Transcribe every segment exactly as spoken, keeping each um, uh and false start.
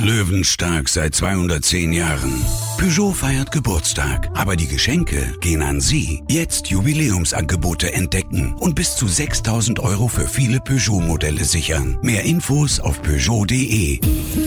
Löwenstark seit zweihundertzehn Jahren. Peugeot feiert Geburtstag, aber die Geschenke gehen an Sie. Jetzt Jubiläumsangebote entdecken und bis zu sechstausend Euro für viele Peugeot-Modelle sichern. Mehr Infos auf peugeot punkt de.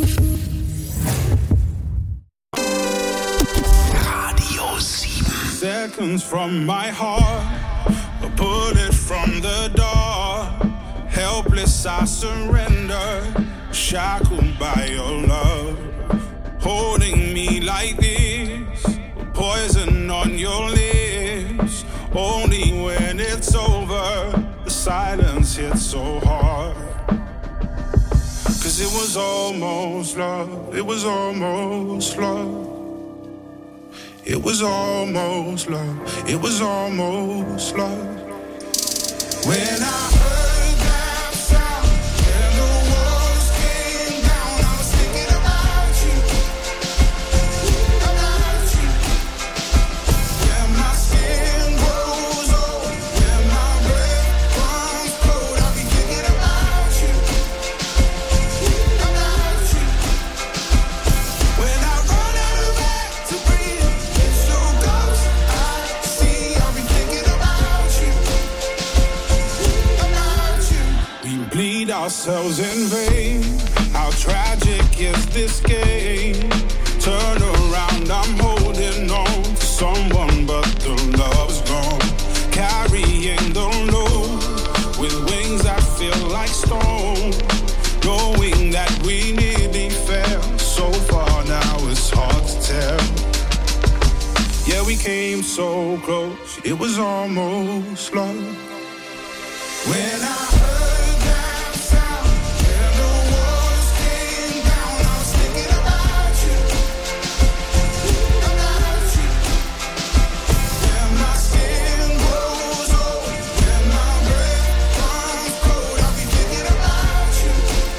Radio sieben. Seconds from my heart, a bullet from the door. Helpless I surrender, shackled by your love. Holding me like this, poison on your lips. Only when it's over, the silence hits so hard. Cause it was almost love, it was almost love. It was almost love, it was almost love. When I heard that sound and the walls came down, I was thinking about you, about you. When my skin grows old, when my breath runs cold, I'll be thinking about you, about you. When I run out of air to breathe, it's your ghost I see, I'll be thinking about you, about you. We bleed ourselves in vain. How tragic is this game? Turn around, I'm holding on to someone, but the love's gone. Carrying the load with wings that feel like stone. Knowing that we nearly fell so far, now it's hard to tell. Yeah, we came so close, it was almost love. When I heard that sound and the walls came down, I was thinking about you, about you. When my skin grows old, when my breath runs cold, I'll be thinking about you,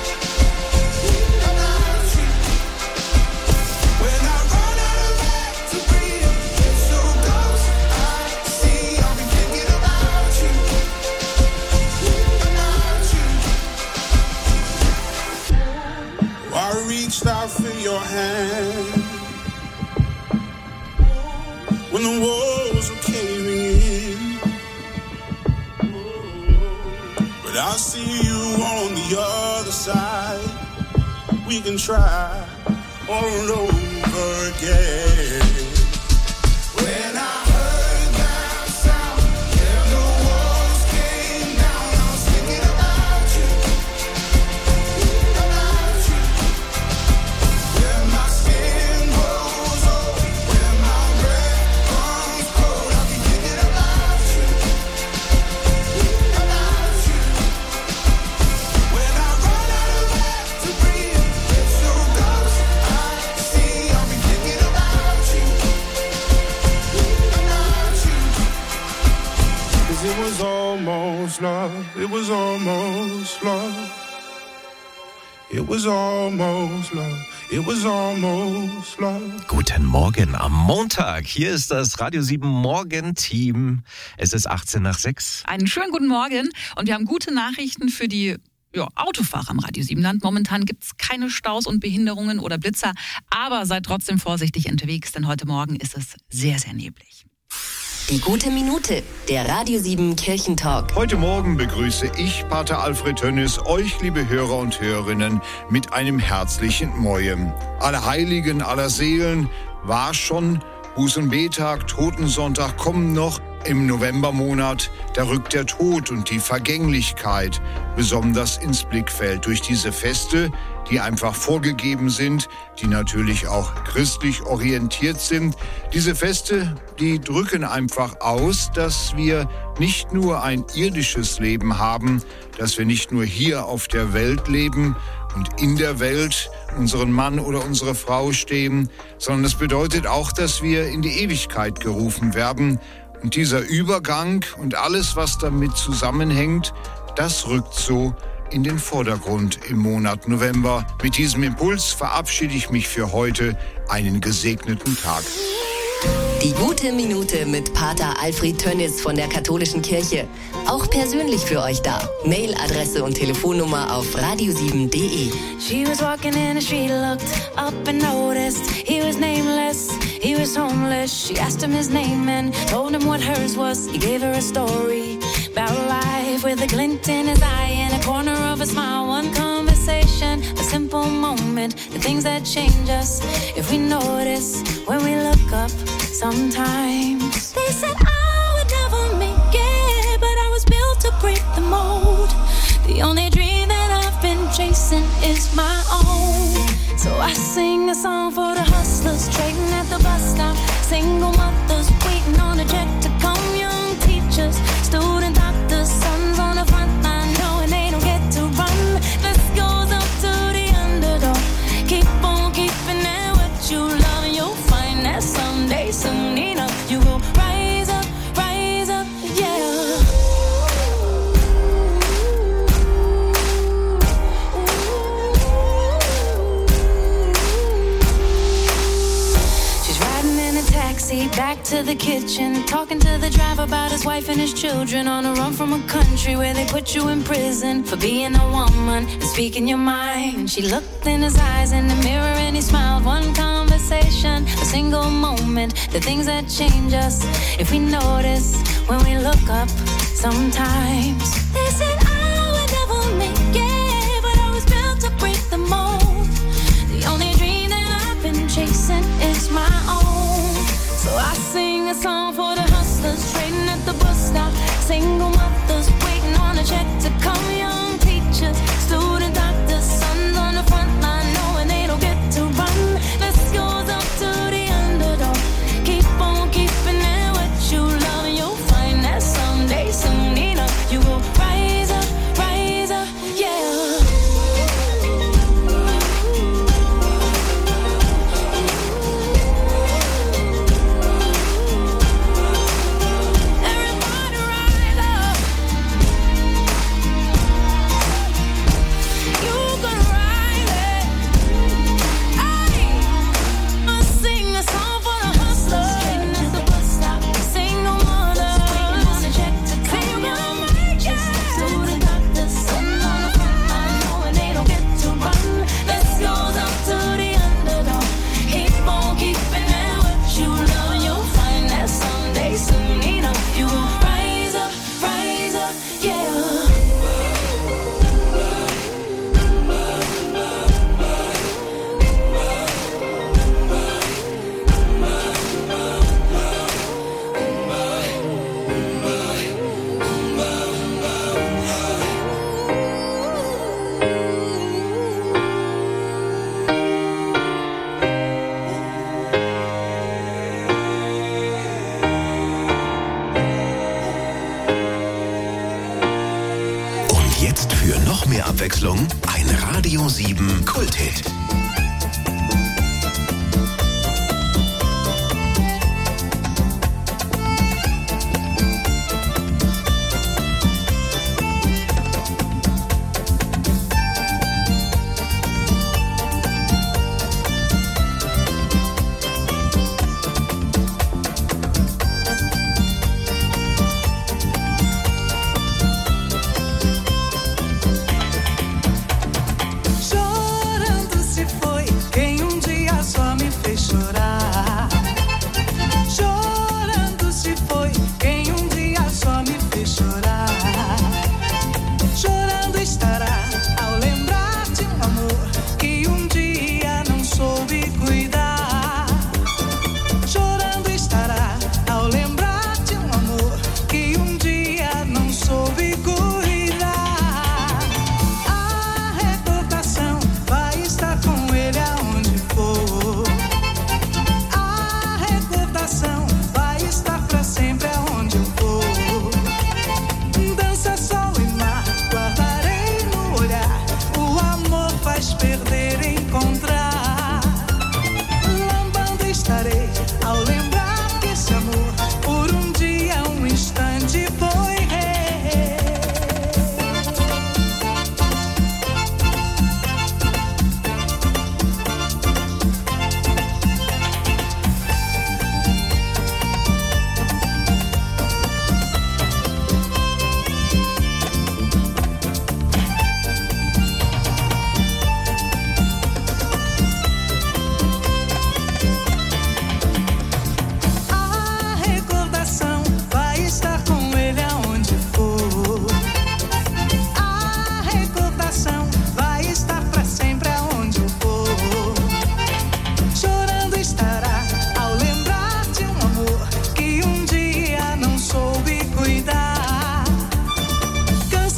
about you. When I run out of air to breathe, it's your ghost I see, I'll be thinking about you, about you. I reached out for your hand when the walls were caving in, but I see you on the other side. We can try all over again. When I heard that sound and the walls came down, I was thinking about you, about you. When my skin grows old, when my breath runs cold, I'll be thinking about you, about you. When I run out of air to breathe, it's your ghost I see, I'll be thinking about you, about you. Cause it was almost love, it was almost love. It was almost love, it was almost love. Guten Morgen am Montag. Hier ist das Radio sieben Morgenteam. Es ist achtzehn nach sechs. Einen schönen guten Morgen und wir haben gute Nachrichten für die ja, Autofahrer am Radio sieben Land. Momentan gibt es keine Staus und Behinderungen oder Blitzer, aber seid trotzdem vorsichtig unterwegs, denn heute Morgen ist es sehr, sehr neblig. Die gute Minute, der Radio sieben Kirchentalk. Heute Morgen begrüße ich, Pater Alfred Tönnes, euch, liebe Hörer und Hörerinnen, mit einem herzlichen Mojem. Alle Heiligen, aller Seelen war schon, Buß- und Betag, Totensonntag kommen noch. Im Novembermonat, da rückt der Tod und die Vergänglichkeit besonders ins Blickfeld durch diese Feste, die einfach vorgegeben sind, die natürlich auch christlich orientiert sind. Diese Feste, die drücken einfach aus, dass wir nicht nur ein irdisches Leben haben, dass wir nicht nur hier auf der Welt leben und in der Welt unseren Mann oder unsere Frau stehen, sondern es bedeutet auch, dass wir in die Ewigkeit gerufen werden. Und dieser Übergang und alles, was damit zusammenhängt, das rückt so in den Vordergrund im Monat November. Mit diesem Impuls verabschiede ich mich für heute. Einen gesegneten Tag. Die gute Minute mit Pater Alfred Tönnis von der Katholischen Kirche. Auch persönlich für euch da. Mailadresse und Telefonnummer auf radio sieben punkt de. She was walking in the street, looked up and noticed he was nameless, he was homeless. She asked him his name and told him what hers was. He gave her a story about life with a glint in his eye and a corner of a smile. One conversation, a simple moment, the things that change us if we notice when we look up. Sometimes they said I would never make it, but I was built to break the mold. The only dream that I've been chasing is my own. So I sing a song for the hustlers trading at the bus stop, single mothers waiting on a check to come, young teachers, student doctors, sons on the front line knowing they don't get to run. This goes up to the underdog. Keep on keeping at what you love and you'll find that someday, soon enough, you will rise up, rise up, yeah. Taxi back to the kitchen, talking to the driver about his wife and his children, on a run from a country where they put you in prison for being a woman and speaking your mind. And she looked in his eyes in the mirror and he smiled. One conversation, a single moment, the things that change us if we notice when we look up. Sometimes they said I would never make it, but I was built to break the mold. The only dream that I've been chasing is my own. So I sing a song for the hustlers trading at the bus stop, single mothers waiting on a check to come, young teachers, student doctors, sons on the front line knowing they don't get to run. This goes up to the underdog. Keep on keeping at what you love and you'll find that someday, soon enough, you will rise up, rise up, yeah. Jetzt für noch mehr Abwechslung ein Radio sieben Kulthit.